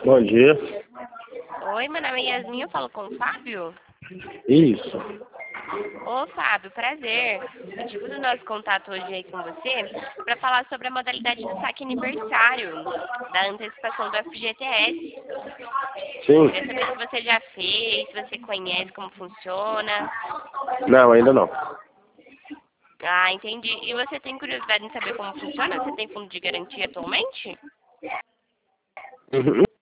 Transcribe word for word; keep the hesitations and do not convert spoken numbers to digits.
Bom dia. Oi, meu nome é Yasmin, eu falo com o Fábio? Isso. Ô, Fábio, prazer. O motivo do nosso contato hoje aí com você é para falar sobre a modalidade do saque aniversário, da antecipação do F G T S. Sim. Queria saber se você já fez, se você conhece como funciona. Não, ainda não. Ah, entendi. E você tem curiosidade em saber como funciona? Você tem fundo de garantia atualmente? Uhum.